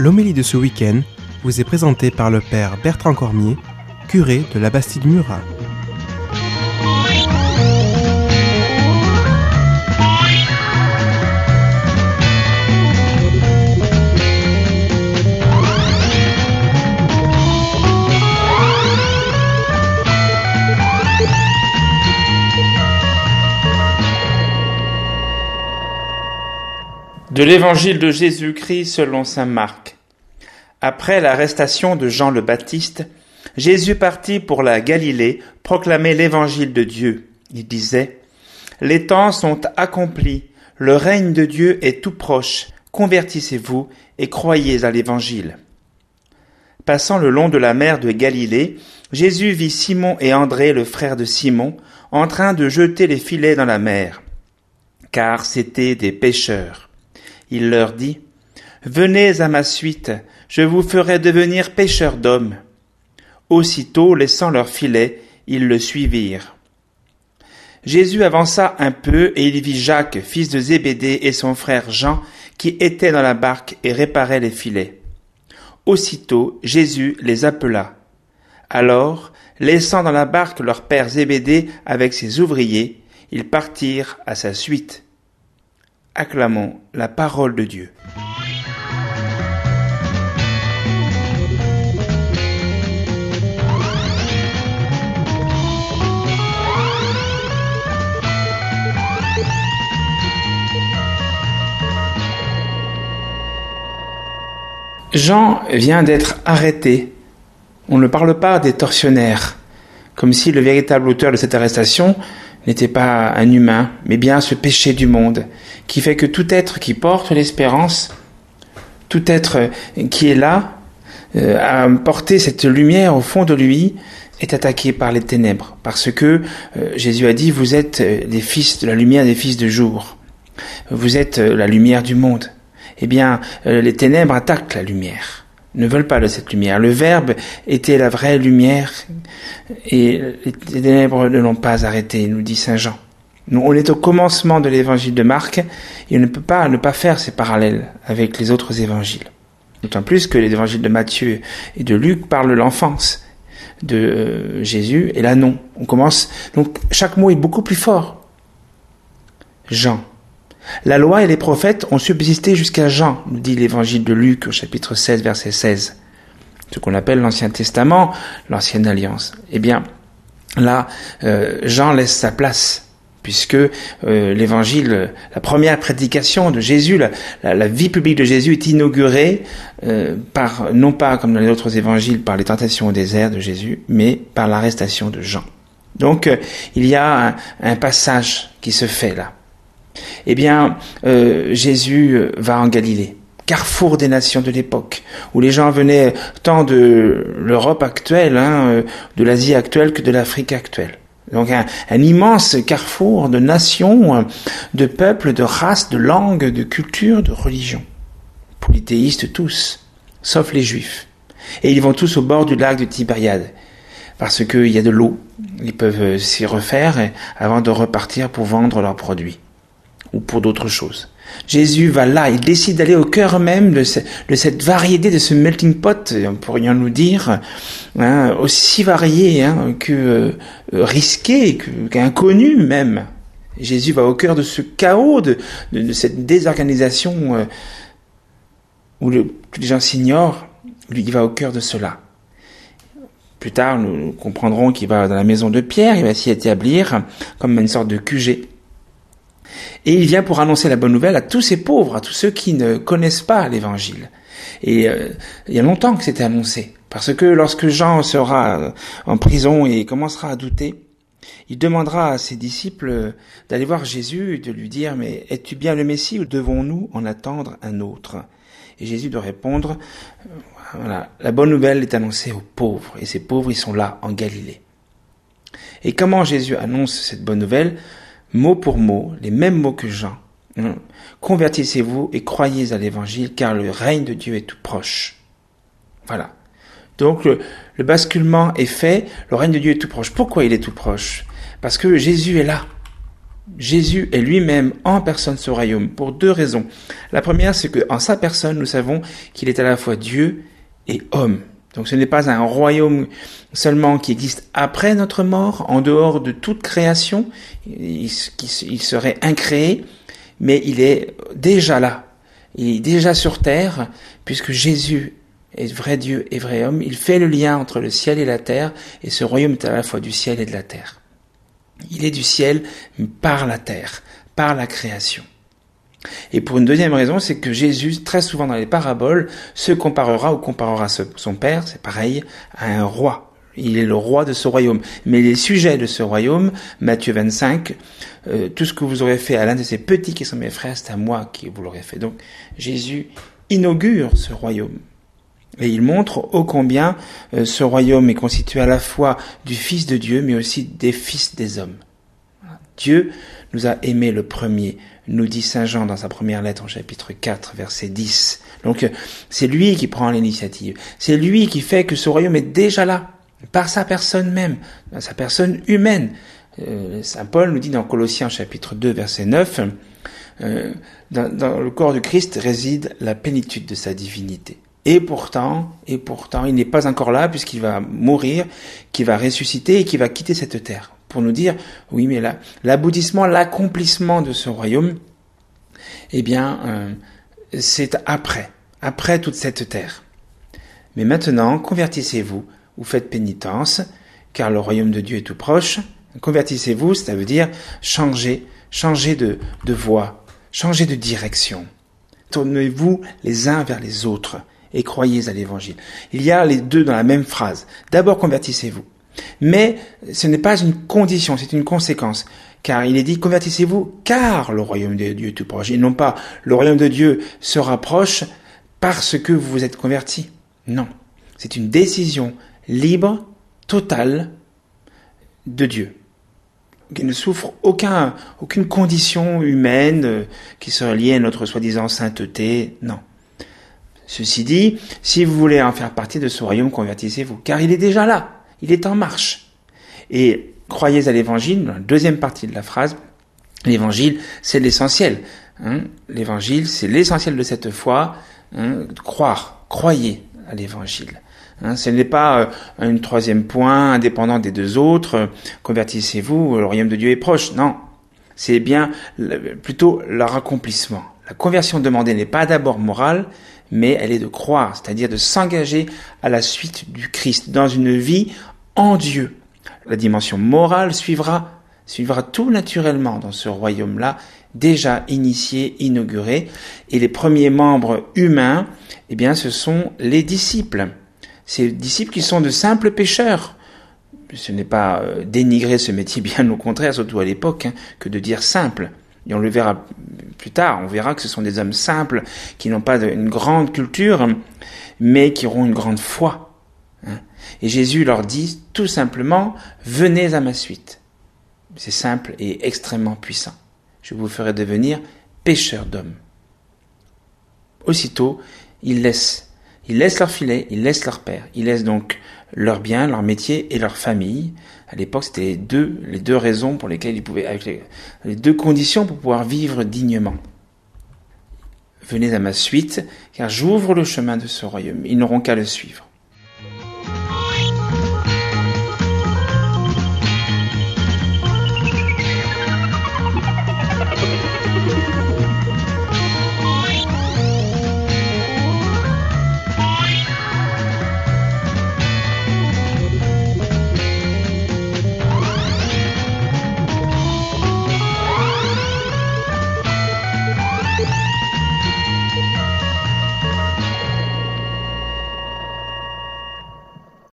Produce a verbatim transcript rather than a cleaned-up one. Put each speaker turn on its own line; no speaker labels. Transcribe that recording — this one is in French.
L'homélie de ce week-end vous est présentée par le père Bertrand Cormier, curé de la Bastide-Murat.
De l'évangile de Jésus-Christ selon saint Marc. Après l'arrestation de Jean le Baptiste, Jésus partit pour la Galilée proclamer l'évangile de Dieu. Il disait : « Les temps sont accomplis, le règne de Dieu est tout proche, convertissez-vous et croyez à l'évangile. » Passant le long de la mer de Galilée, Jésus vit Simon et André, le frère de Simon, en train de jeter les filets dans la mer, car c'étaient des pêcheurs. Il leur dit : « Venez à ma suite, je vous ferai devenir pêcheurs d'hommes. » Aussitôt, laissant leurs filets, ils le suivirent. Jésus avança un peu et il vit Jacques, fils de Zébédée, et son frère Jean, qui étaient dans la barque et réparaient les filets. Aussitôt, Jésus les appela. Alors, laissant dans la barque leur père Zébédée avec ses ouvriers, ils partirent à sa suite. Acclamons la parole de Dieu. Jean vient d'être arrêté. On ne parle pas des tortionnaires, comme si le véritable auteur de cette arrestation n'était pas un humain, mais bien ce péché du monde, qui fait que tout être qui porte l'espérance, tout être qui est là, euh, à porter cette lumière au fond de lui, est attaqué par les ténèbres, parce que euh, Jésus a dit : vous êtes les fils de la lumière, des fils de jour, vous êtes la lumière du monde. Eh bien, euh, les ténèbres attaquent la lumière, ne veulent pas de cette lumière. Le Verbe était la vraie lumière et les ténèbres ne l'ont pas arrêté, nous dit saint Jean. Nous, on est au commencement de l'évangile de Marc et on ne peut pas ne pas faire ces parallèles avec les autres évangiles. D'autant plus que les évangiles de Matthieu et de Luc parlent de l'enfance de euh, Jésus et là non. On commence, donc chaque mot est beaucoup plus fort. Jean. La loi et les prophètes ont subsisté jusqu'à Jean, nous dit l'évangile de Luc au chapitre seize, verset seize. Ce qu'on appelle l'Ancien Testament, l'Ancienne Alliance. Eh bien, là, euh, Jean laisse sa place, puisque euh, l'évangile, la première prédication de Jésus, la, la, la vie publique de Jésus est inaugurée euh, par, non pas comme dans les autres évangiles, par les tentations au désert de Jésus, mais par l'arrestation de Jean. Donc, euh, il y a un, un passage qui se fait là. Eh bien, euh, Jésus va en Galilée, carrefour des nations de l'époque, où les gens venaient tant de l'Europe actuelle, hein, de l'Asie actuelle que de l'Afrique actuelle. Donc un, un immense carrefour de nations, de peuples, de races, de langues, de cultures, de religions. Polythéistes tous, sauf les Juifs. Et ils vont tous au bord du lac de Tibériade, parce qu'il y a de l'eau. Ils peuvent s'y refaire avant de repartir pour vendre leurs produits ou pour d'autres choses. Jésus va là, il décide d'aller au cœur même de, ce, de cette variété, de ce melting pot, pourrions nous dire, hein, aussi varié hein, que euh, risqué, que, qu'inconnu même. Jésus va au cœur de ce chaos, de, de, de cette désorganisation euh, où le, tous les gens s'ignorent, lui il va au cœur de cela. Plus tard, nous comprendrons qu'il va dans la maison de Pierre, il va s'y établir comme une sorte de Q G. Et il vient pour annoncer la bonne nouvelle à tous ces pauvres, à tous ceux qui ne connaissent pas l'évangile. Et euh, il y a longtemps que c'était annoncé, parce que lorsque Jean sera en prison et commencera à douter, il demandera à ses disciples d'aller voir Jésus et de lui dire « Mais es-tu bien le Messie ou devons-nous en attendre un autre ?» Et Jésus de répondre « Voilà, la bonne nouvelle est annoncée aux pauvres, et ces pauvres, ils sont là, en Galilée. » Et comment Jésus annonce cette bonne nouvelle ? Mot pour mot, les mêmes mots que Jean. Convertissez-vous et croyez à l'évangile, car le règne de Dieu est tout proche. Voilà. Donc le, le basculement est fait, le règne de Dieu est tout proche. Pourquoi il est tout proche ? Parce que Jésus est là. Jésus est lui-même en personne ce royaume pour deux raisons. La première, c'est qu'en sa personne, nous savons qu'il est à la fois Dieu et homme. Donc ce n'est pas un royaume seulement qui existe après notre mort, en dehors de toute création, il, il serait incréé, mais il est déjà là. Il est déjà sur terre, puisque Jésus est vrai Dieu et vrai homme. Il fait le lien entre le ciel et la terre, et ce royaume est à la fois du ciel et de la terre. Il est du ciel par la terre, par la création. Et pour une deuxième raison, c'est que Jésus, très souvent dans les paraboles, se comparera ou comparera son Père, c'est pareil, à un roi. Il est le roi de ce royaume. Mais les sujets de ce royaume, Matthieu vingt-cinq, euh, tout ce que vous aurez fait à l'un de ces petits qui sont mes frères, c'est à moi qui vous l'aurez fait. Donc Jésus inaugure ce royaume. Et il montre ô combien euh, ce royaume est constitué à la fois du Fils de Dieu, mais aussi des fils des hommes. Dieu nous a aimés le premier, nous dit Saint Jean dans sa première lettre au chapitre quatre, verset dix. Donc c'est lui qui prend l'initiative. C'est lui qui fait que ce royaume est déjà là, par sa personne même, dans sa personne humaine. Euh, Saint Paul nous dit dans Colossiens chapitre deux, verset neuf, euh, dans, dans le corps de Christ réside la plénitude de sa divinité. Et pourtant, et pourtant, il n'est pas encore là puisqu'il va mourir, qu'il va ressusciter et qu'il va quitter cette terre. Pour nous dire, oui, mais là, l'aboutissement, l'accomplissement de ce royaume, eh bien, euh, c'est après, après toute cette terre. Mais maintenant, convertissez-vous, ou faites pénitence, car le royaume de Dieu est tout proche. Convertissez-vous, ça veut dire changer, changer de, de voie, changer de direction. Tournez-vous les uns vers les autres et croyez à l'évangile. Il y a les deux dans la même phrase. D'abord, convertissez-vous. Mais ce n'est pas une condition, c'est une conséquence. Car il est dit, convertissez-vous, car le royaume de Dieu est tout proche. Et non pas, le royaume de Dieu se rapproche parce que vous vous êtes convertis. Non, c'est une décision libre, totale de Dieu, qui ne souffre aucun, aucune condition humaine euh, qui serait liée à notre soi-disant sainteté. Non. Ceci dit, si vous voulez en faire partie de ce royaume, convertissez-vous, car il est déjà là. Il est en marche. Et croyez à l'évangile, dans la deuxième partie de la phrase, l'évangile, c'est l'essentiel. Hein. L'évangile, c'est l'essentiel de cette foi. Hein. Croire, croyez à l'évangile. Hein. Ce n'est pas euh, un troisième point indépendant des deux autres. Euh, convertissez-vous, le royaume de Dieu est proche. Non, c'est bien le, plutôt leur accomplissement. La conversion demandée n'est pas d'abord morale, mais elle est de croire, c'est-à-dire de s'engager à la suite du Christ dans une vie en Dieu. La dimension morale suivra, suivra tout naturellement dans ce royaume-là, déjà initié, inauguré. Et les premiers membres humains, eh bien, ce sont les disciples. Ces disciples qui sont de simples pécheurs. Ce n'est pas euh, dénigrer ce métier, bien au contraire, surtout à l'époque, hein, que de dire simple. Et on le verra plus tard, on verra que ce sont des hommes simples, qui n'ont pas une grande culture, mais qui auront une grande foi. Et Jésus leur dit tout simplement, venez à ma suite. C'est simple et extrêmement puissant. Je vous ferai devenir pêcheurs d'hommes. Aussitôt, ils laissent, ils laissent leur filet, ils laissent leur père, ils laissent donc leur bien, leur métier et leur famille. À l'époque, c'était les deux, les deux raisons pour lesquelles ils pouvaient, avec les, les deux conditions pour pouvoir vivre dignement. Venez à ma suite, car j'ouvre le chemin de ce royaume. Ils n'auront qu'à le suivre.